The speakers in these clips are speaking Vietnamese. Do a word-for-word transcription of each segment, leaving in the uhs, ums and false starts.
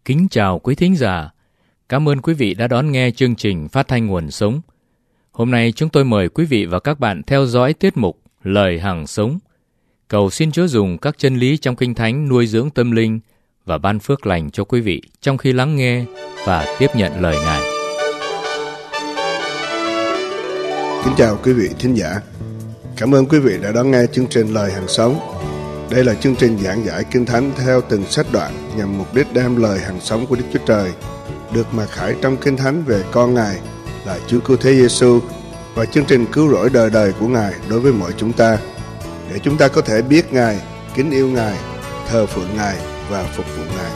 Kính chào quý thính giả. Cảm ơn quý vị đã đón nghe chương trình phát thanh Nguồn Sống. Hôm nay chúng tôi mời quý vị và các bạn theo dõi tiết mục Lời Hằng Sống. Cầu xin Chúa dùng các chân lý trong Kinh Thánh nuôi dưỡng tâm linh và ban phước lành cho quý vị trong khi lắng nghe và tiếp nhận lời Ngài. Kính chào quý vị thính giả. Cảm ơn quý vị đã đón nghe chương trình Lời Hằng Sống. Đây là chương trình giảng giải Kinh Thánh theo từng sách đoạn nhằm mục đích đem lời hằng sống của Đức Chúa Trời được mặc khải trong Kinh Thánh về con Ngài là Chúa Cứu Thế Giêsu và chương trình cứu rỗi đời đời của Ngài đối với mọi chúng ta, để chúng ta có thể biết Ngài, kính yêu Ngài, thờ phượng Ngài và phục vụ Ngài.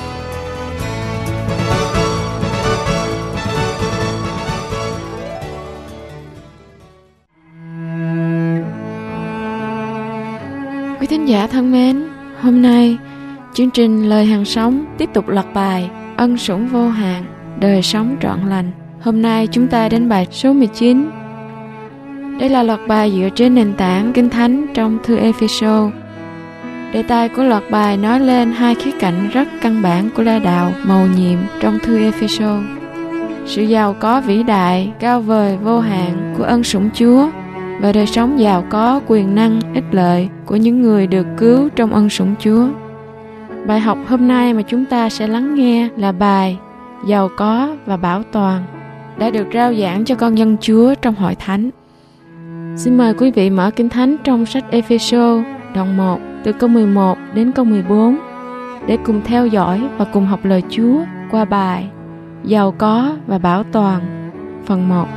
Quý thính giả thân mến, hôm nay chương trình Lời Hằng Sống tiếp tục loạt bài Ân Sủng Vô Hạn, Đời Sống Trọn Lành. Hôm nay chúng ta đến bài số mười chín. Đây là loạt bài dựa trên nền tảng Kinh Thánh trong thư Ê-phê-sô. Đề tài của loạt bài nói lên hai khía cạnh rất căn bản của la đạo mầu nhiệm trong thư Ê-phê-sô: sự giàu có vĩ đại, cao vời, vô hạn của ân sủng Chúa và đời sống giàu có, quyền năng, ích lợi của những người được cứu trong ân sủng Chúa. Bài học hôm nay mà chúng ta sẽ lắng nghe là bài Giàu có và bảo toàn, đã được rao giảng cho con dân Chúa trong hội thánh. Xin mời quý vị mở Kinh Thánh trong sách Ê-phê-sô đoạn một từ câu mười một đến câu mười bốn để cùng theo dõi và cùng học lời Chúa qua bài Giàu có và bảo toàn phần một.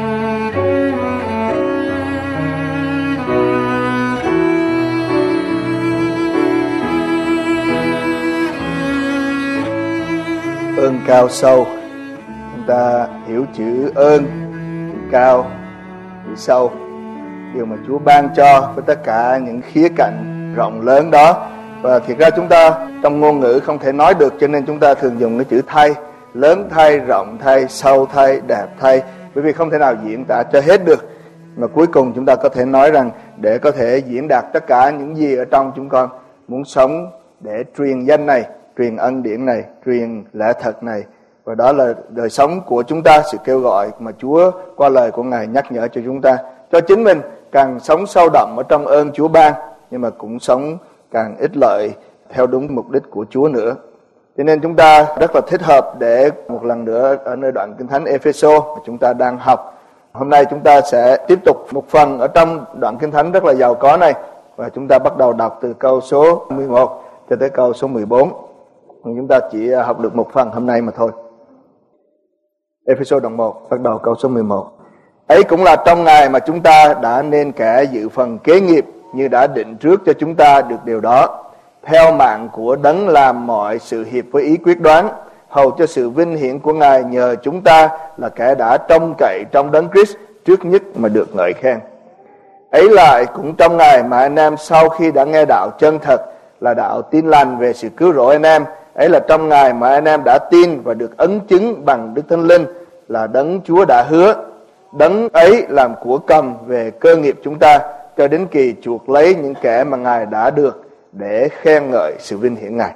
Ơn cao sâu. Chúng ta hiểu chữ ơn, chữ cao, chữ sâu, điều mà Chúa ban cho với tất cả những khía cạnh rộng lớn đó. Và thiệt ra chúng ta trong ngôn ngữ không thể nói được, cho nên chúng ta thường dùng cái chữ thay, lớn thay, rộng thay, sâu thay, đẹp thay, bởi vì không thể nào diễn tả cho hết được. Mà cuối cùng chúng ta có thể nói rằng để có thể diễn đạt tất cả những gì ở trong chúng con muốn sống để truyền danh này, truyền ân điển này, truyền lẽ thật này. Và đó là đời sống của chúng ta, sự kêu gọi mà Chúa qua lời của Ngài nhắc nhở cho chúng ta, cho chính mình càng sống sâu đậm ở trong ơn Chúa ban, nhưng mà cũng sống càng ích lợi theo đúng mục đích của Chúa nữa. Cho nên chúng ta rất là thích hợp để một lần nữa ở nơi đoạn Kinh Thánh Ê-phê-sô mà chúng ta đang học. Hôm nay chúng ta sẽ tiếp tục một phần ở trong đoạn Kinh Thánh rất là giàu có này, và chúng ta bắt đầu đọc từ câu số mười một cho tới câu số mười bốn. Chúng ta chỉ học được một phần hôm nay mà thôi. Ê-phê-sô đoạn một, bắt đầu câu số mười một. Ấy cũng là trong ngày mà chúng ta đã nên kẻ dự phần kế nghiệp, như đã định trước cho chúng ta được điều đó, theo mạng của đấng làm mọi sự hiệp với ý quyết đoán, hầu cho sự vinh hiển của Ngài nhờ chúng ta là kẻ đã trông cậy trong đấng Christ trước nhất mà được ngợi khen. Ấy lại cũng trong ngày mà anh em sau khi đã nghe đạo chân thật là đạo tin lành về sự cứu rỗi anh em, ấy là trong ngày mà anh em đã tin và được ấn chứng bằng Đức Thánh Linh là đấng Chúa đã hứa, đấng ấy làm của cầm về cơ nghiệp chúng ta cho đến kỳ chuộc lấy những kẻ mà Ngài đã được, để khen ngợi sự vinh hiển Ngài.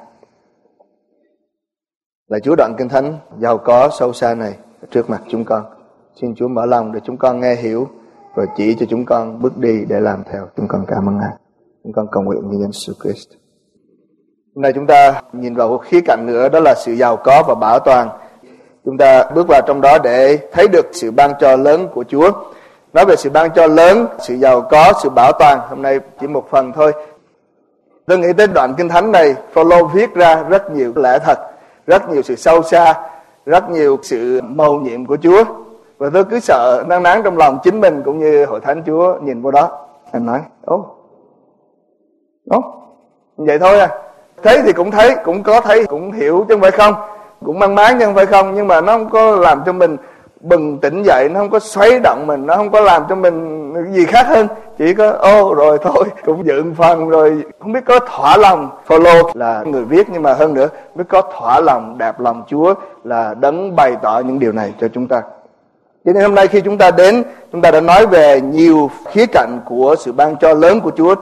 Là Chúa đoạn Kinh Thánh giàu có sâu xa này trước mặt chúng con. Xin Chúa mở lòng để chúng con nghe hiểu và chỉ cho chúng con bước đi để làm theo. Chúng con cảm ơn Ngài. Chúng con cầu nguyện như nhân Jesus Christ. Hôm nay chúng ta nhìn vào một khía cạnh nữa, đó là sự giàu có và bảo toàn. Chúng ta bước vào trong đó để thấy được sự ban cho lớn của Chúa. Nói về sự ban cho lớn, sự giàu có, sự bảo toàn, hôm nay chỉ một phần thôi. Tôi nghĩ tới đoạn Kinh Thánh này, Phaolô viết ra rất nhiều lẽ thật, rất nhiều sự sâu xa, rất nhiều sự mầu nhiệm của Chúa. Và tôi cứ sợ nắng nắng trong lòng chính mình cũng như hội thánh Chúa nhìn vô đó. Anh nói, ố, ố, vậy thôi à. Thấy thì cũng thấy, cũng có thấy, cũng hiểu chứ không phải không, cũng mang máng chứ không phải không, nhưng mà nó không có làm cho mình bừng tỉnh dậy, nó không có xoáy động mình, nó không có làm cho mình gì khác hơn, chỉ có ô rồi thôi, cũng dựng phần rồi, không biết có thỏa lòng. Phaolô là người viết, nhưng mà hơn nữa biết có thỏa lòng, đẹp lòng Chúa là đấng bày tỏ những điều này cho chúng ta. Cho nên hôm nay khi chúng ta đến, chúng ta đã nói về nhiều khía cạnh của sự ban cho lớn của Chúa trong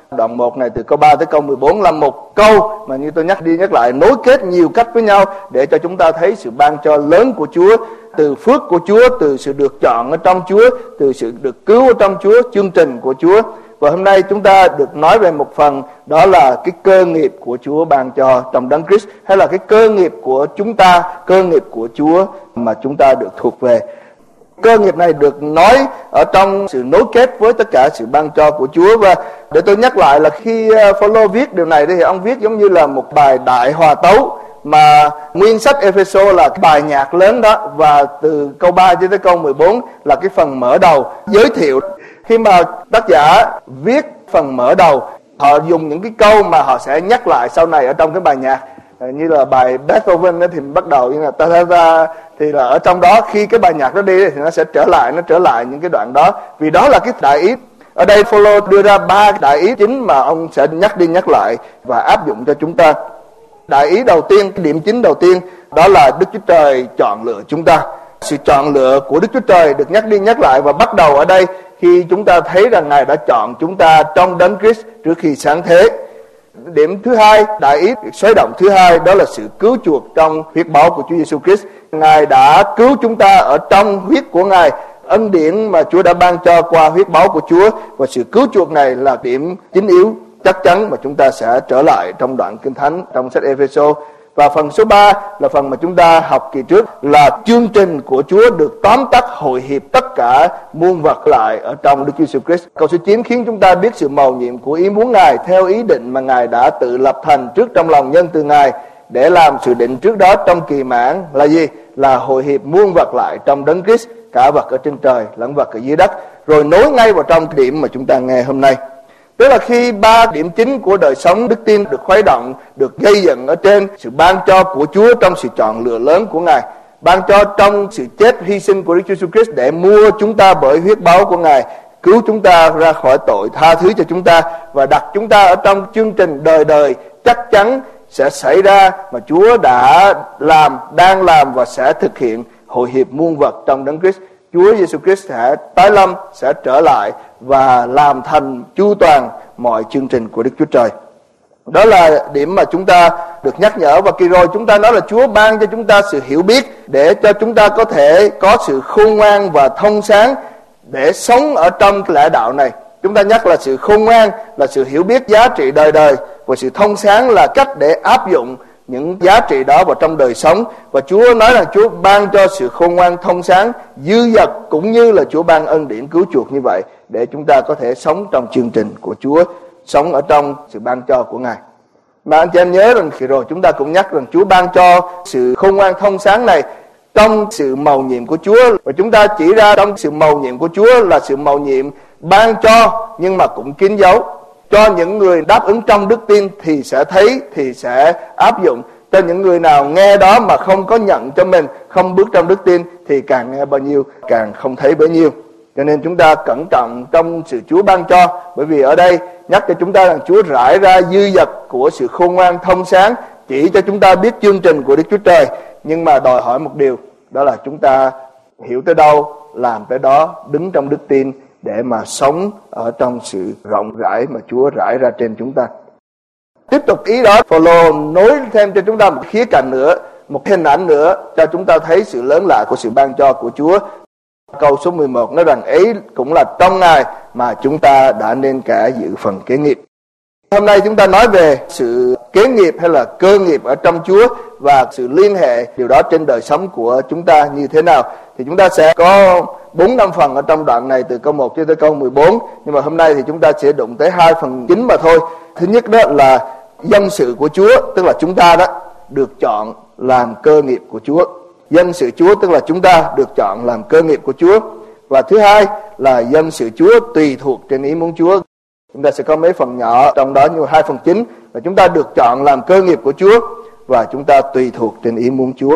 Đoạn một này từ câu ba tới câu mười bốn là một câu mà như tôi nhắc đi nhắc lại nối kết nhiều cách với nhau để cho chúng ta thấy sự ban cho lớn của Chúa, từ phước của Chúa, từ sự được chọn ở trong Chúa, từ sự được cứu ở trong Chúa, chương trình của Chúa. Và hôm nay chúng ta được nói về một phần, đó là cái cơ nghiệp của Chúa ban cho trong Đấng Christ, hay là cái cơ nghiệp của chúng ta, cơ nghiệp của Chúa mà chúng ta được thuộc về. Cơ nghiệp này được nói ở trong sự nối kết với tất cả sự ban cho của Chúa. Và để tôi nhắc lại là khi Phaolô viết điều này thì ông viết giống như là một bài đại hòa tấu, mà nguyên sách Ê-phê-sô là cái bài nhạc lớn đó, và từ câu ba cho tới câu mười bốn là cái phần mở đầu giới thiệu. Khi mà tác giả viết phần mở đầu, họ dùng những cái câu mà họ sẽ nhắc lại sau này ở trong cái bài nhạc. Như là bài Beethoven thì bắt đầu như là ta ta ta, thì là ở trong đó khi cái bài nhạc đó đi thì nó sẽ trở lại, nó trở lại những cái đoạn đó, vì đó là cái đại ý. Ở đây Phaolô đưa ra ba đại ý chính mà ông sẽ nhắc đi nhắc lại và áp dụng cho chúng ta. Đại ý đầu tiên, cái điểm chính đầu tiên, đó là Đức Chúa Trời chọn lựa chúng ta. Sự chọn lựa của Đức Chúa Trời được nhắc đi nhắc lại và bắt đầu ở đây khi chúng ta thấy rằng Ngài đã chọn chúng ta trong Đấng Christ trước khi sáng thế. Điểm thứ hai, đại ý xoáy động thứ hai, đó là sự cứu chuộc trong huyết báu của Chúa Giêsu Christ. Ngài đã cứu chúng ta ở trong huyết của Ngài, ân điển mà Chúa đã ban cho qua huyết báu của Chúa, và sự cứu chuộc này là điểm chính yếu chắc chắn mà chúng ta sẽ trở lại trong đoạn Kinh Thánh trong sách Ê-phê-sô. Và phần số ba là phần mà chúng ta học kỳ trước, là chương trình của Chúa được tóm tắt hội hiệp tất cả muôn vật lại ở trong Đức Chúa Giêsu Christ. Câu số chín khiến chúng ta biết sự mầu nhiệm của ý muốn Ngài theo ý định mà Ngài đã tự lập thành trước trong lòng nhân từ Ngài, để làm sự định trước đó trong kỳ mãn là gì? Là hội hiệp muôn vật lại trong Đấng Christ, cả vật ở trên trời lẫn vật ở dưới đất. Rồi nối ngay vào trong điểm mà chúng ta nghe hôm nay. Tức là khi ba điểm chính của đời sống đức tin được khuấy động, được gây dựng ở trên sự ban cho của Chúa trong sự chọn lựa lớn của Ngài, ban cho trong sự chết hy sinh của Đức Chúa Jesus Christ để mua chúng ta bởi huyết báu của Ngài, cứu chúng ta ra khỏi tội, tha thứ cho chúng ta và đặt chúng ta ở trong chương trình đời đời chắc chắn sẽ xảy ra mà Chúa đã làm, đang làm và sẽ thực hiện hội hiệp muôn vật trong Đấng Christ. Chúa Giêsu Christ sẽ tái lâm, sẽ trở lại và làm thành chu toàn mọi chương trình của Đức Chúa Trời. Đó là điểm mà chúng ta được nhắc nhở. Và kỳ rồi chúng ta nói là Chúa ban cho chúng ta sự hiểu biết để cho chúng ta có thể có sự khôn ngoan và thông sáng để sống ở trong cái lẽ đạo này. Chúng ta nhắc là sự khôn ngoan là sự hiểu biết giá trị đời đời, và sự thông sáng là cách để áp dụng những giá trị đó vào trong đời sống. Và Chúa nói rằng Chúa ban cho sự khôn ngoan thông sáng dư dật, cũng như là Chúa ban ân điển cứu chuộc như vậy, để chúng ta có thể sống trong chương trình của Chúa, sống ở trong sự ban cho của Ngài. Mà anh chị em nhớ rằng khi rồi chúng ta cũng nhắc rằng Chúa ban cho sự khôn ngoan thông sáng này trong sự mầu nhiệm của Chúa. Và chúng ta chỉ ra trong sự mầu nhiệm của Chúa là sự mầu nhiệm ban cho nhưng mà cũng kín dấu. Cho những người đáp ứng trong đức tin thì sẽ thấy, thì sẽ áp dụng. Cho những người nào nghe đó mà không có nhận cho mình, không bước trong đức tin, thì càng nghe bao nhiêu càng không thấy bấy nhiêu. Cho nên chúng ta cẩn trọng trong sự Chúa ban cho. Bởi vì ở đây nhắc cho chúng ta rằng Chúa rải ra dư dật của sự khôn ngoan thông sáng, chỉ cho chúng ta biết chương trình của Đức Chúa Trời. Nhưng mà đòi hỏi một điều, đó là chúng ta hiểu tới đâu, làm tới đó, đứng trong đức tin để mà sống ở trong sự rộng rãi mà Chúa rải ra trên chúng ta. Tiếp tục ý đó, Phaolô nối thêm cho chúng ta một khía cạnh nữa, một hình ảnh nữa cho chúng ta thấy sự lớn lạ của sự ban cho của Chúa. Câu số mười một nói rằng ấy cũng là trong Ngài mà chúng ta đã nên cả dự phần kế nghiệp. Hôm nay chúng ta nói về sự kế nghiệp hay là cơ nghiệp ở trong Chúa và sự liên hệ điều đó trên đời sống của chúng ta như thế nào. Thì chúng ta sẽ có bốn năm phần ở trong đoạn này từ câu một cho tới câu mười bốn. Nhưng mà hôm nay thì chúng ta sẽ đụng tới hai phần chính mà thôi. Thứ nhất đó là dân sự của Chúa, tức là chúng ta đó được chọn làm cơ nghiệp của Chúa. Dân sự Chúa tức là chúng ta được chọn làm cơ nghiệp của Chúa. Và thứ hai là dân sự Chúa tùy thuộc trên ý muốn Chúa. Chúng ta sẽ có mấy phần nhỏ trong đó, nhưng mà hai phần chính là chúng ta được chọn làm cơ nghiệp của Chúa và chúng ta tùy thuộc trên ý muốn Chúa.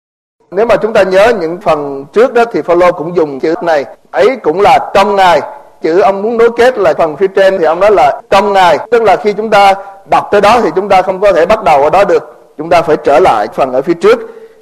Nếu mà chúng ta nhớ những phần trước đó thì Phaolô cũng dùng chữ này, ấy cũng là trong Ngài. Chữ ông muốn nối kết là phần phía trên thì ông nói là trong Ngài, tức là khi chúng ta đọc tới đó thì chúng ta không có thể bắt đầu ở đó được, chúng ta phải trở lại phần ở phía trước.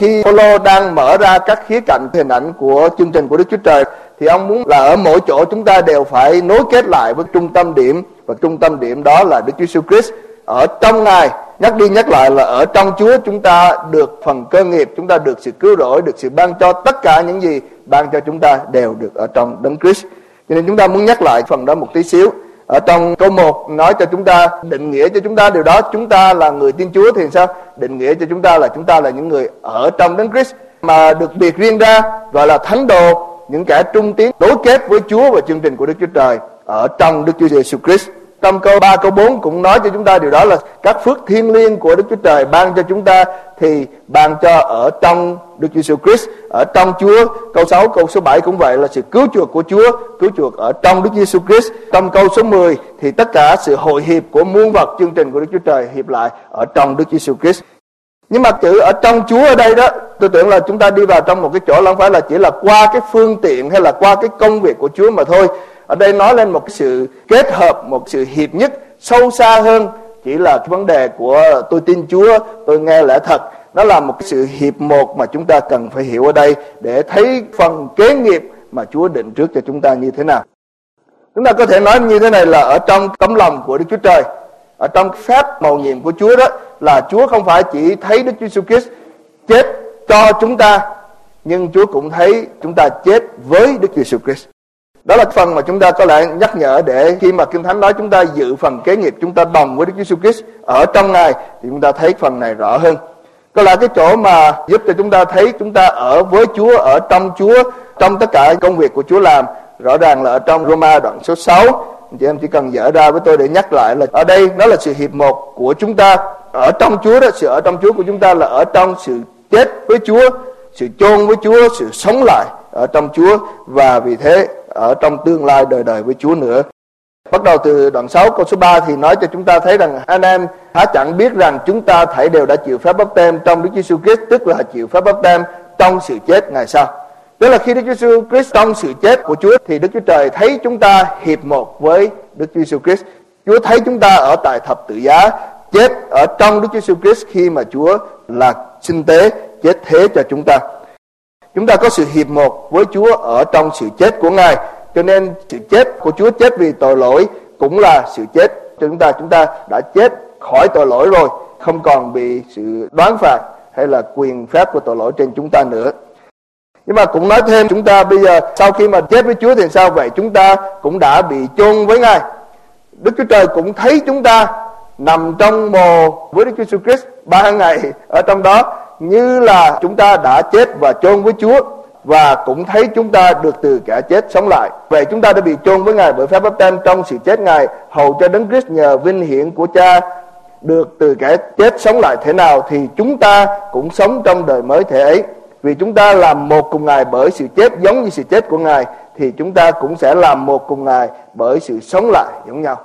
Khi Phaolô đang mở ra các khía cạnh hình ảnh của chương trình của Đức Chúa Trời, thì ông muốn là ở mỗi chỗ chúng ta đều phải nối kết lại với trung tâm điểm, và trung tâm điểm đó là Đức Chúa Jesus Christ. Ở trong Ngài, nhắc đi nhắc lại là ở trong Chúa chúng ta được phần cơ nghiệp, chúng ta được sự cứu rỗi, được sự ban cho, tất cả những gì ban cho chúng ta đều được ở trong Đấng Christ. Cho nên chúng ta muốn nhắc lại phần đó một tí xíu. Ở trong câu một nói cho chúng ta, định nghĩa cho chúng ta điều đó, chúng ta là người tin Chúa thì sao? Định nghĩa cho chúng ta là chúng ta là những người ở trong Đấng Christ, mà được biệt riêng ra gọi là thánh đồ, những kẻ trung tín nối kết với Chúa và chương trình của Đức Chúa Trời ở trong Đức Chúa Giêsu Christ. Trong câu ba, câu bốn cũng nói cho chúng ta điều đó là các phước thiêng liêng của Đức Chúa Trời ban cho chúng ta thì ban cho ở trong Đức Chúa Giêsu Christ, ở trong Chúa. Câu sáu, câu số bảy cũng vậy, là sự cứu chuộc của Chúa, cứu chuộc ở trong Đức Giêsu Christ. Trong câu số mười thì tất cả sự hội hiệp của muôn vật chương trình của Đức Chúa Trời hiệp lại ở trong Đức Giêsu Christ. Nhưng mà chữ ở trong Chúa ở đây đó, tôi tưởng là chúng ta đi vào trong một cái chỗ không phải là chỉ là qua cái phương tiện hay là qua cái công việc của Chúa mà thôi. Ở đây nói lên một cái sự kết hợp, một sự hiệp nhất sâu xa hơn chỉ là cái vấn đề của tôi tin Chúa, tôi nghe lẽ thật. Nó là một cái sự hiệp một mà chúng ta cần phải hiểu ở đây để thấy phần kế nghiệp mà Chúa định trước cho chúng ta như thế nào. Chúng ta có thể nói như thế này là ở trong tấm lòng của Đức Chúa Trời, ở trong phép mầu nhiệm của Chúa đó, là Chúa không phải chỉ thấy Đức Chúa Jesus Christ chết cho chúng ta, nhưng Chúa cũng thấy chúng ta chết với Đức Chúa Jesus Christ. Đó là phần mà chúng ta có lẽ nhắc nhở để khi mà Kinh Thánh nói chúng ta dự phần kế nghiệp, chúng ta đồng với Đức Chúa Jesus Christ ở trong Ngài, thì chúng ta thấy phần này rõ hơn. Có lẽ cái chỗ mà giúp cho chúng ta thấy chúng ta ở với Chúa, ở trong Chúa, trong tất cả công việc của Chúa làm, rõ ràng là ở trong Roma đoạn số sáu. Chị em chỉ cần dở ra với tôi để nhắc lại là ở đây nó là sự hiệp một của chúng ta ở trong Chúa đó. Sự ở trong Chúa của chúng ta là ở trong sự chết với Chúa, sự chôn với Chúa, sự sống lại ở trong Chúa, và vì thế ở trong tương lai đời đời với Chúa nữa. Bắt đầu từ đoạn sáu câu số ba thì nói cho chúng ta thấy rằng anh em há chẳng biết rằng chúng ta thảy đều đã chịu phép báp têm trong Đức Giêsu Christ, tức là chịu phép báp têm trong sự chết Ngài sau. Tức là khi Đức Giêsu Christ trong sự chết của Chúa thì Đức Chúa Trời thấy chúng ta hiệp một với Đức Giêsu Christ. Chúa thấy chúng ta ở tại thập tự giá, chết ở trong Đức Giêsu Christ khi mà Chúa là sinh tế chết thế cho chúng ta. Chúng ta có sự hiệp một với Chúa ở trong sự chết của Ngài, cho nên sự chết của Chúa, chết vì tội lỗi, cũng là sự chết cho chúng ta. Chúng ta đã chết khỏi tội lỗi rồi, không còn bị sự đoán phạt hay là quyền phép của tội lỗi trên chúng ta nữa. Nhưng mà cũng nói thêm, chúng ta bây giờ sau khi mà chết với Chúa thì sao vậy? Chúng ta cũng đã bị chôn với Ngài. Đức Chúa Trời cũng thấy chúng ta nằm trong mồ với Đức Chúa Jesus Christ ba ngày ở trong đó, như là chúng ta đã chết và chôn với Chúa, và cũng thấy chúng ta được từ kẻ chết sống lại. Vậy chúng ta đã bị chôn với Ngài bởi phép báp têm trong sự chết Ngài, hầu cho Đấng Christ nhờ vinh hiển của Cha được từ kẻ chết sống lại thế nào, thì chúng ta cũng sống trong đời mới thế ấy. Vì chúng ta làm một cùng Ngài bởi sự chết giống như sự chết của Ngài, thì chúng ta cũng sẽ làm một cùng Ngài bởi sự sống lại giống nhau.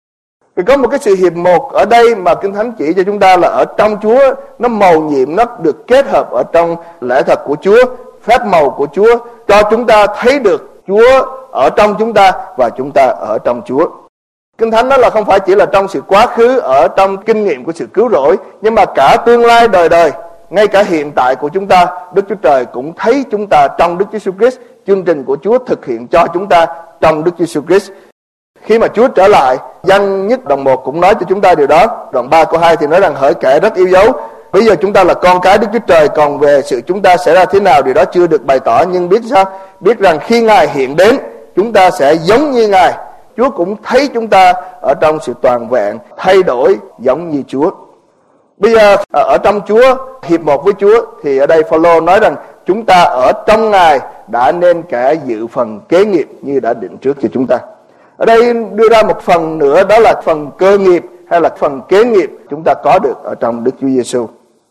Vì có một cái sự hiệp một ở đây mà Kinh Thánh chỉ cho chúng ta là ở trong Chúa, nó mầu nhiệm, nó được kết hợp ở trong lẽ thật của Chúa, phép màu của Chúa, cho chúng ta thấy được Chúa ở trong chúng ta và chúng ta ở trong Chúa. Kinh Thánh nói là không phải chỉ là trong sự quá khứ, ở trong kinh nghiệm của sự cứu rỗi, nhưng mà cả tương lai đời đời, ngay cả hiện tại của chúng ta, Đức Chúa Trời cũng thấy chúng ta trong Đức Giêsu Christ. Chương trình của Chúa thực hiện cho chúng ta trong Đức Giêsu Christ. Khi mà Chúa trở lại, Giăng nhất đoạn một cũng nói cho chúng ta điều đó. Đoạn ba câu hai thì nói rằng hỡi kẻ rất yêu dấu, bây giờ chúng ta là con cái Đức Chúa Trời, còn về sự chúng ta sẽ ra thế nào điều đó chưa được bày tỏ, nhưng biết sao? Biết rằng khi Ngài hiện đến, chúng ta sẽ giống như Ngài. Chúa cũng thấy chúng ta ở trong sự toàn vẹn, thay đổi giống như Chúa. Bây giờ ở trong Chúa, hiệp một với Chúa, thì ở đây Phaolô nói rằng chúng ta ở trong Ngài đã nên kẻ dự phần kế nghiệp như đã định trước cho chúng ta. Ở đây đưa ra một phần nữa, đó là phần cơ nghiệp hay là phần kế nghiệp chúng ta có được ở trong Đức Chúa Giêsu.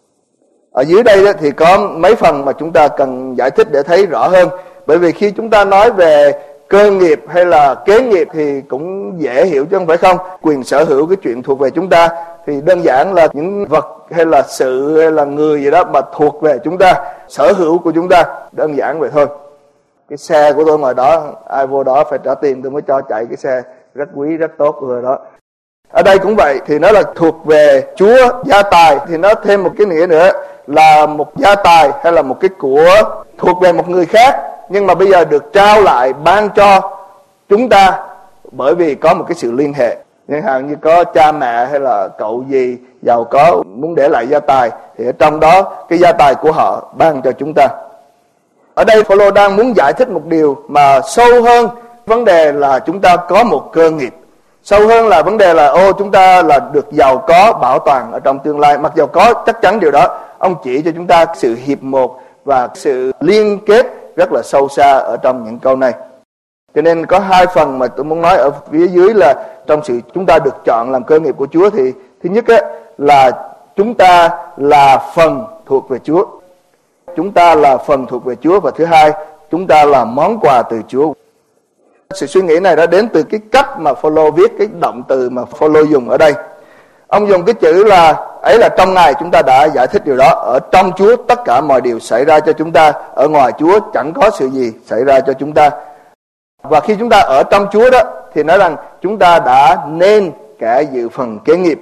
Ở dưới đây thì có mấy phần mà chúng ta cần giải thích để thấy rõ hơn. Bởi vì khi chúng ta nói về cơ nghiệp hay là kế nghiệp thì cũng dễ hiểu chứ không phải không? Quyền sở hữu, cái chuyện thuộc về chúng ta thì đơn giản là những vật hay là sự hay là người gì đó mà thuộc về chúng ta, sở hữu của chúng ta, đơn giản vậy thôi. Cái xe của tôi ngoài đó, ai vô đó phải trả tiền tôi mới cho chạy cái xe rất quý, rất tốt của tôi đó. Ở đây cũng vậy, thì nó là thuộc về Chúa. Gia tài thì nó thêm một cái nghĩa nữa là một gia tài hay là một cái của thuộc về một người khác, nhưng mà bây giờ được trao lại, ban cho chúng ta bởi vì có một cái sự liên hệ. Chẳng hạn như có cha mẹ hay là cậu gì giàu có muốn để lại gia tài, thì ở trong đó cái gia tài của họ ban cho chúng ta. Ở đây Phaolô đang muốn giải thích một điều mà sâu hơn vấn đề là chúng ta có một cơ nghiệp. Sâu hơn là vấn đề là ô chúng ta là được giàu có bảo toàn ở trong tương lai. Mặc dầu có chắc chắn điều đó, ông chỉ cho chúng ta sự hiệp một và sự liên kết rất là sâu xa ở trong những câu này. Cho nên có hai phần mà tôi muốn nói ở phía dưới là trong sự chúng ta được chọn làm cơ nghiệp của Chúa, thì thứ nhất ấy, là chúng ta là phần thuộc về Chúa. Chúng ta là phần thuộc về Chúa. Và thứ hai, chúng ta là món quà từ Chúa. Sự suy nghĩ này đã đến từ cái cách mà Phaolô viết, cái động từ mà Phaolô dùng ở đây. Ông dùng cái chữ là ấy là trong Ngài, chúng ta đã giải thích điều đó. Ở trong Chúa tất cả mọi điều xảy ra cho chúng ta, ở ngoài Chúa chẳng có sự gì xảy ra cho chúng ta. Và khi chúng ta ở trong Chúa đó thì nói rằng chúng ta đã nên cả dự phần kế nghiệp.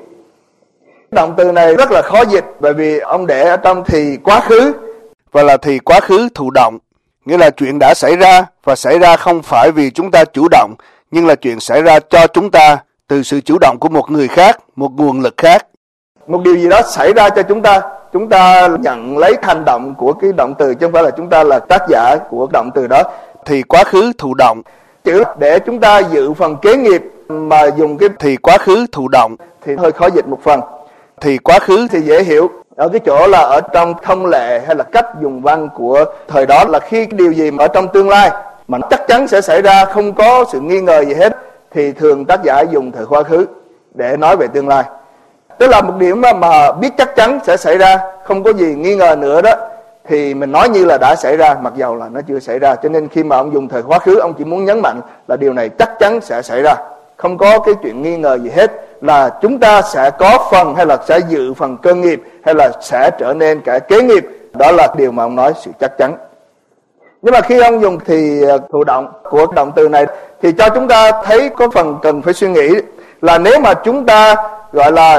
Động từ này rất là khó dịch, bởi vì ông để ở trong thì quá khứ và là thì quá khứ thụ động, nghĩa là chuyện đã xảy ra và xảy ra không phải vì chúng ta chủ động, nhưng là chuyện xảy ra cho chúng ta từ sự chủ động của một người khác, một nguồn lực khác. Một điều gì đó xảy ra cho chúng ta, chúng ta nhận lấy hành động của cái động từ, chứ không phải là chúng ta là tác giả của động từ đó. Thì quá khứ thụ động, chữ để chúng ta dự phần kế nghiệp mà dùng cái thì quá khứ thụ động thì hơi khó dịch một phần. Thì quá khứ thì dễ hiểu, ở cái chỗ là ở trong thông lệ hay là cách dùng văn của thời đó là khi điều gì mà ở trong tương lai mà chắc chắn sẽ xảy ra, không có sự nghi ngờ gì hết, thì thường tác giả dùng thời quá khứ để nói về tương lai. Tức là một điểm mà, mà biết chắc chắn sẽ xảy ra, không có gì nghi ngờ nữa đó, thì mình nói như là đã xảy ra, mặc dầu là nó chưa xảy ra. Cho nên khi mà ông dùng thời quá khứ, ông chỉ muốn nhấn mạnh là điều này chắc chắn sẽ xảy ra, không có cái chuyện nghi ngờ gì hết, là chúng ta sẽ có phần hay là sẽ dự phần cơ nghiệp hay là sẽ trở nên cả kế nghiệp. Đó là điều mà ông nói sự chắc chắn. Nhưng mà khi ông dùng thì thụ động của động từ này thì cho chúng ta thấy có phần cần phải suy nghĩ là nếu mà chúng ta gọi là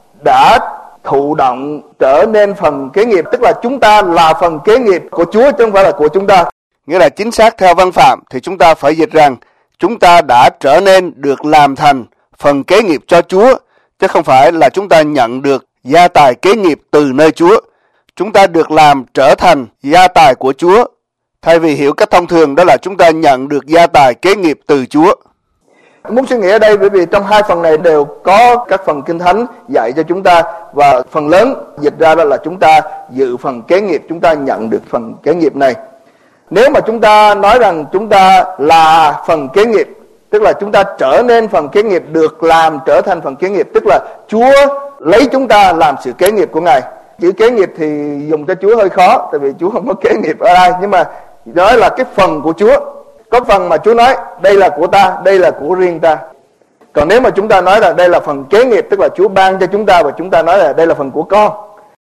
đã thụ động trở nên phần kế nghiệp, tức là chúng ta là phần kế nghiệp của Chúa chứ không phải là của chúng ta. Nghĩa là chính xác theo văn phạm thì chúng ta phải dịch rằng chúng ta đã trở nên được làm thành phần kế nghiệp cho Chúa, chứ không phải là chúng ta nhận được gia tài kế nghiệp từ nơi Chúa. Chúng ta được làm trở thành gia tài của Chúa, thay vì hiểu cách thông thường đó là chúng ta nhận được gia tài kế nghiệp từ Chúa. Muốn suy nghĩ ở đây bởi vì trong hai phần này đều có các phần Kinh Thánh dạy cho chúng ta, và phần lớn dịch ra đó là chúng ta dự phần kế nghiệp, chúng ta nhận được phần kế nghiệp này. Nếu mà chúng ta nói rằng chúng ta là phần kế nghiệp, tức là chúng ta trở nên phần kế nghiệp, được làm trở thành phần kế nghiệp, tức là Chúa lấy chúng ta làm sự kế nghiệp của Ngài. Chữ kế nghiệp thì dùng cho Chúa hơi khó, tại vì Chúa không có kế nghiệp ở đây, nhưng mà nói là cái phần của Chúa. Có phần mà Chúa nói đây là của ta, đây là của riêng ta. Còn nếu mà chúng ta nói là đây là phần kế nghiệp, tức là Chúa ban cho chúng ta, và chúng ta nói là đây là phần của con.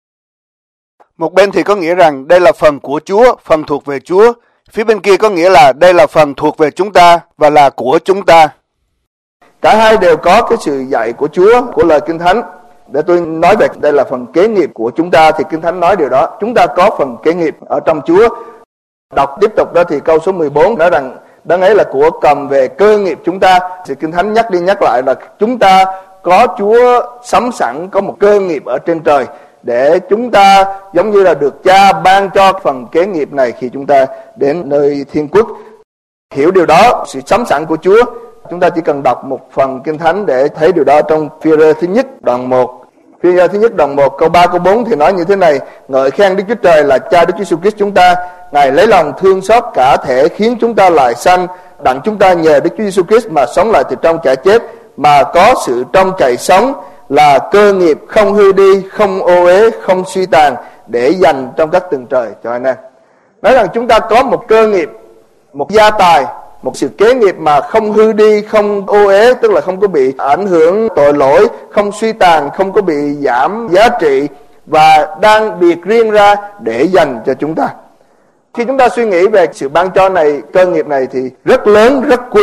Một bên thì có nghĩa rằng đây là phần của Chúa, phần thuộc về Chúa. Phía bên kia có nghĩa là đây là phần thuộc về chúng ta và là của chúng ta. Cả hai đều có cái sự dạy của Chúa, của lời Kinh Thánh. Để tôi nói về đây là phần kế nghiệp của chúng ta thì Kinh Thánh nói điều đó. Chúng ta có phần kế nghiệp ở trong Chúa. Đọc tiếp tục đó thì câu số mười bốn nói rằng đấng ấy là của cầm về cơ nghiệp chúng ta. Thì Kinh Thánh nhắc đi nhắc lại là chúng ta có Chúa sắm sẵn, có một cơ nghiệp ở trên trời, để chúng ta giống như là được Cha ban cho phần kế nghiệp này khi chúng ta đến nơi thiên quốc. Hiểu điều đó, sự sắm sẵn của Chúa, chúng ta chỉ cần đọc một phần Kinh Thánh để thấy điều đó. Trong Phi-e-rơ thứ nhất đoạn một, Phi-e-rơ thứ nhất đoạn một câu ba câu bốn thì nói như thế này: ngợi khen Đức Chúa Trời là Cha Đức Chúa Jesus Christ chúng ta, Ngài lấy lòng thương xót cả thể khiến chúng ta lại sanh, đặng chúng ta nhờ Đức Chúa Jesus Christ mà sống lại từ trong kẻ chết, mà có sự trong cậy sống, là cơ nghiệp không hư đi, không ô uế, không suy tàn, để dành trong các tầng trời cho anh em. Nói rằng chúng ta có một cơ nghiệp, một gia tài, một sự kế nghiệp mà không hư đi, không ô uế, tức là không có bị ảnh hưởng tội lỗi, không suy tàn, không có bị giảm giá trị, và đang biệt riêng ra để dành cho chúng ta. Khi chúng ta suy nghĩ về sự ban cho này, cơ nghiệp này thì rất lớn, rất quý,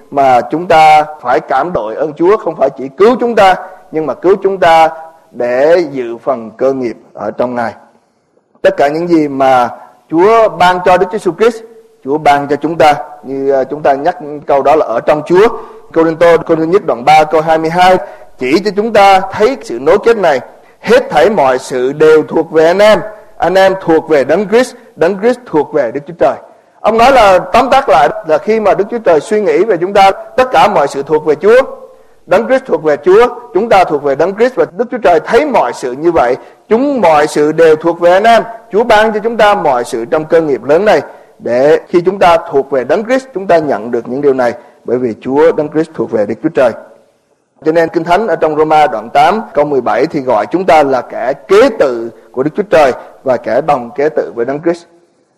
mà chúng ta phải cảm đội ơn Chúa, không phải chỉ cứu chúng ta, nhưng mà cứu chúng ta để dự phần cơ nghiệp ở trong Ngài. Tất cả những gì mà Chúa ban cho Đức Chúa Jesus Christ, Chúa ban cho chúng ta, như chúng ta nhắc câu đó là ở trong Chúa. Cô-rinh-tô, Cô-rinh nhất đoạn ba câu hai mươi hai chỉ cho chúng ta thấy sự nối kết này. Hết thảy mọi sự đều thuộc về anh em, anh em thuộc về Đấng Christ, Đấng Christ thuộc về Đức Chúa Trời. Ông nói là tóm tắt lại là khi mà Đức Chúa Trời suy nghĩ về chúng ta, tất cả mọi sự thuộc về Chúa. Đấng Christ thuộc về Chúa, chúng ta thuộc về Đấng Christ, và Đức Chúa Trời thấy mọi sự như vậy. Chúng mọi sự đều thuộc về anh em. Chúa ban cho chúng ta mọi sự trong cơ nghiệp lớn này, để khi chúng ta thuộc về Đấng Christ, chúng ta nhận được những điều này, bởi vì Chúa Đấng Christ thuộc về Đức Chúa Trời. Cho nên Kinh Thánh ở trong Roma đoạn tám câu mười bảy thì gọi chúng ta là kẻ kế tự của Đức Chúa Trời và kẻ đồng kế tự với Đấng Christ.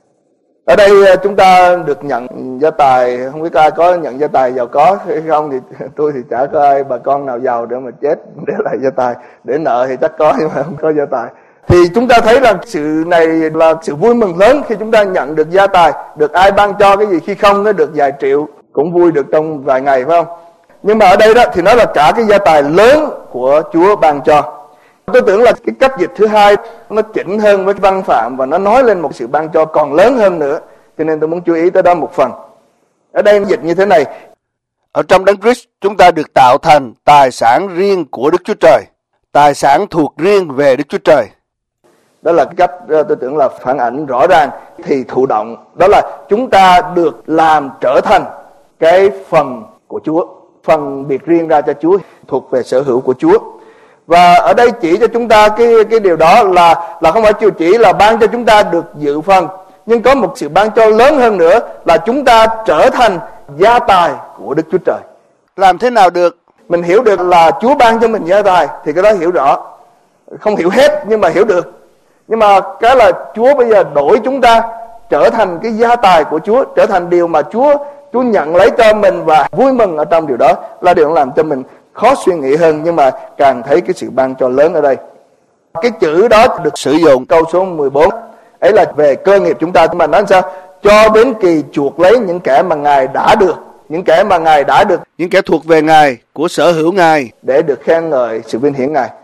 Ở đây chúng ta được nhận gia tài, không biết ai có nhận gia tài giàu có hay không, thì tôi thì chả có ai bà con nào giàu để mà chết để lại gia tài. Để nợ thì chắc có, nhưng mà không có gia tài. Thì chúng ta thấy là sự này là sự vui mừng lớn khi chúng ta nhận được gia tài. Được ai ban cho cái gì, khi không nó được vài triệu cũng vui được trong vài ngày, phải không? Nhưng mà ở đây đó thì nó là cả cái gia tài lớn của Chúa ban cho. Tôi tưởng là cái cách dịch thứ hai nó chỉnh hơn với văn phạm, và nó nói lên một sự ban cho còn lớn hơn nữa. Cho nên tôi muốn chú ý tới đó một phần. Ở đây nó dịch như thế này: ở trong Đấng Christ chúng ta được tạo thành tài sản riêng của Đức Chúa Trời, tài sản thuộc riêng về Đức Chúa Trời. Đó là cái cách tôi tưởng là phản ảnh rõ ràng thì thụ động. Đó là chúng ta được làm trở thành cái phần của Chúa, phần biệt riêng ra cho Chúa, thuộc về sở hữu của Chúa. Và ở đây chỉ cho chúng ta cái cái điều đó là là không phải chỉ là ban cho chúng ta được dự phần, nhưng có một sự ban cho lớn hơn nữa là chúng ta trở thành gia tài của Đức Chúa Trời. Làm thế nào được? Mình hiểu được là Chúa ban cho mình gia tài thì cái đó hiểu rõ. Không hiểu hết nhưng mà hiểu được. Nhưng mà cái là Chúa bây giờ đổi chúng ta trở thành cái gia tài của Chúa, trở thành điều mà Chúa Chúa nhận lấy cho mình và vui mừng ở trong điều đó, là điều làm cho mình khó suy nghĩ hơn, nhưng mà càng thấy cái sự ban cho lớn ở đây. Cái chữ đó được sử dụng câu số mười bốn ấy là về cơ nghiệp chúng ta, mà nói sao? Cho đến kỳ chuộc lấy những kẻ mà Ngài đã được, những kẻ mà Ngài đã được, những kẻ thuộc về Ngài, của sở hữu Ngài, để được khen ngợi sự vinh hiển Ngài.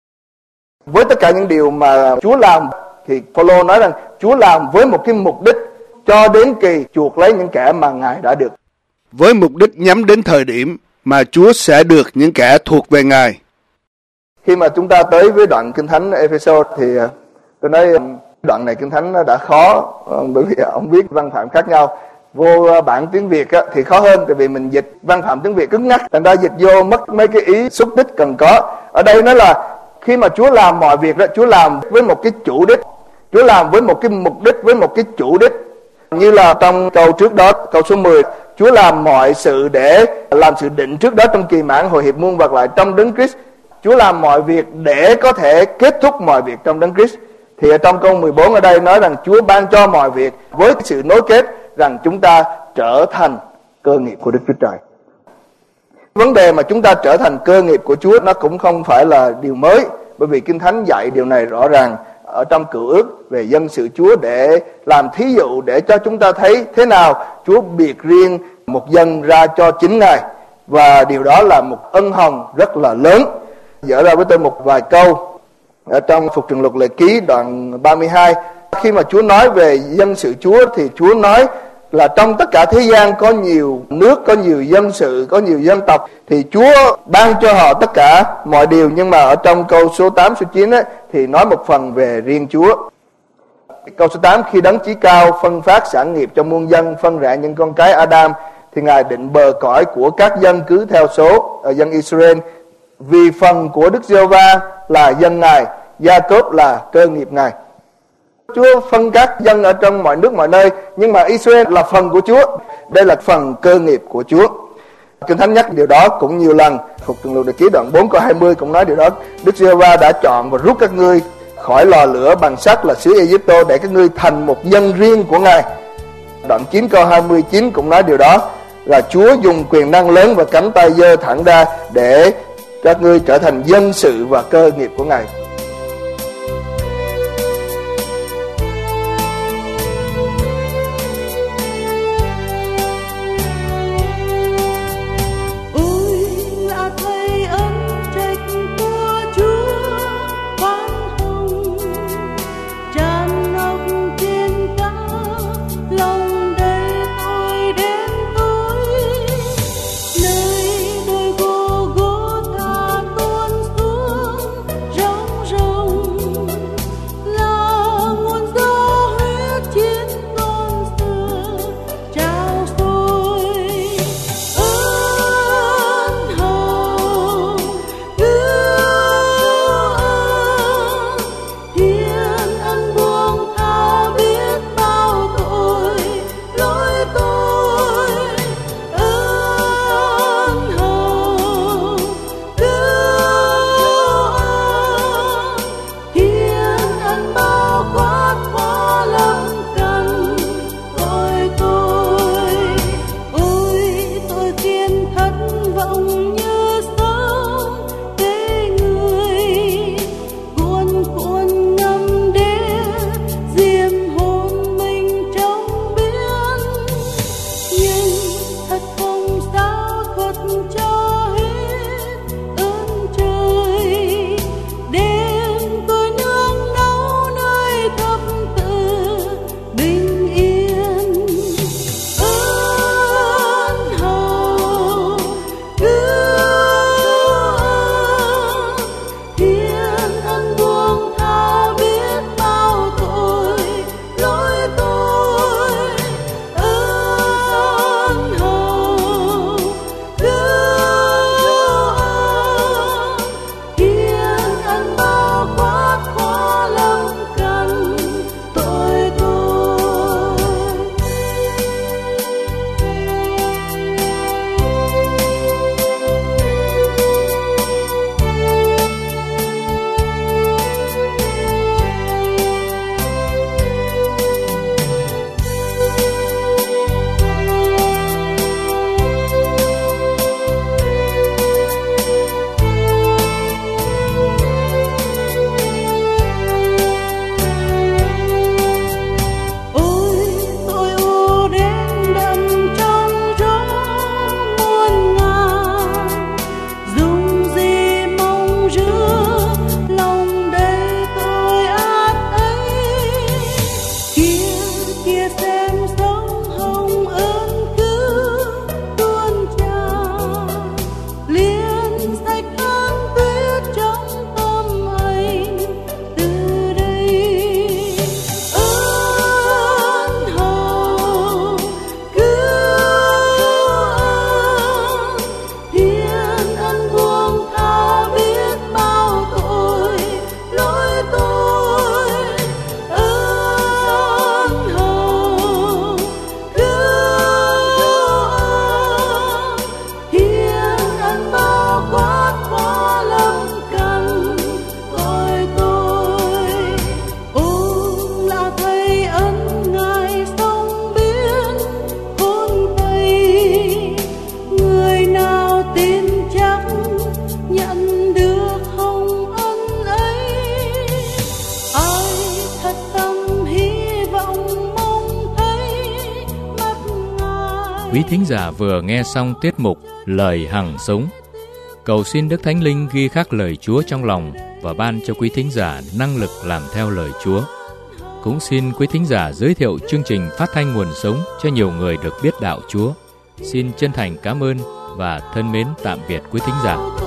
Với tất cả những điều mà Chúa làm thì Phaolô nói rằng Chúa làm với một cái mục đích, cho đến kỳ chuộc lấy những kẻ mà Ngài đã được, với mục đích nhắm đến thời điểm mà Chúa sẽ được những kẻ thuộc về Ngài. Khi mà chúng ta tới với đoạn Kinh Thánh Ê-phê-sô thì tôi nói đoạn này Kinh Thánh nó đã khó, bởi vì ông viết văn phạm khác nhau. Vô bản tiếng Việt á, thì khó hơn, tại vì mình dịch văn phạm tiếng Việt cứng ngắc, thành ra dịch vô mất mấy cái ý xúc tích cần có. Ở đây nó là khi mà Chúa làm mọi việc đó, Chúa làm với một cái chủ đích, Chúa làm với một cái mục đích, với một cái chủ đích. Như là trong câu trước đó, câu số mười, Chúa làm mọi sự để làm sự định trước đó trong kỳ mãn hồi hiệp muôn vật lại trong Đấng Christ. Chúa làm mọi việc để có thể kết thúc mọi việc trong Đấng Christ. Thì ở trong câu mười bốn ở đây nói rằng Chúa ban cho mọi việc với sự nối kết rằng chúng ta trở thành cơ nghiệp của Đức Chúa Trời. Vấn đề mà chúng ta trở thành cơ nghiệp của Chúa nó cũng không phải là điều mới, bởi vì Kinh Thánh dạy điều này rõ ràng ở trong Cựu Ước về dân sự Chúa, để làm thí dụ để cho chúng ta thấy thế nào Chúa biệt riêng một dân ra cho chính Ngài, và điều đó là một ân hồng rất là lớn. Dở ra với tôi một vài câu ở trong Phục Truyền Luật Lệ Ký đoạn ba mươi hai. Khi mà Chúa nói về dân sự Chúa thì Chúa nói là trong tất cả thế gian có nhiều nước, có nhiều dân sự, có nhiều dân tộc, thì Chúa ban cho họ tất cả mọi điều. Nhưng mà ở trong câu số tám, số chín ấy, thì nói một phần về riêng Chúa. Câu số tám: khi Đấng Chí Cao phân phát sản nghiệp cho muôn dân, phân rẽ những con cái Adam, thì Ngài định bờ cõi của các dân cứ theo số, ở dân Israel, vì phần của Đức Giê-hô-va là dân Ngài, Gia-cốp là cơ nghiệp Ngài. Chúa phân các dân ở trong mọi nước mọi nơi, nhưng mà Israel là phần của Chúa. Đây là phần cơ nghiệp của Chúa. Kinh Thánh nhắc điều đó cũng nhiều lần. Phục Truyền Luật Lệ Ký đoạn bốn câu hai mươi cũng nói điều đó. Đức Giê-hô-va đã chọn và rút các ngươi khỏi lò lửa bằng sắt là xứ Ê-díp-tô, để các ngươi thành một dân riêng của Ngài. Đoạn chín câu hai mươi chín cũng nói điều đó, là Chúa dùng quyền năng lớn và cánh tay giơ thẳng ra để các ngươi trở thành dân sự và cơ nghiệp của Ngài. Quý thính giả vừa nghe xong tiết mục Lời Hằng Sống. Cầu xin Đức Thánh Linh ghi khắc lời Chúa trong lòng và ban cho quý thính giả năng lực làm theo lời Chúa. Cũng xin quý thính giả giới thiệu chương trình Phát thanh Nguồn Sống cho nhiều người được biết đạo Chúa. Xin chân thành cảm ơn và thân mến tạm biệt quý thính giả.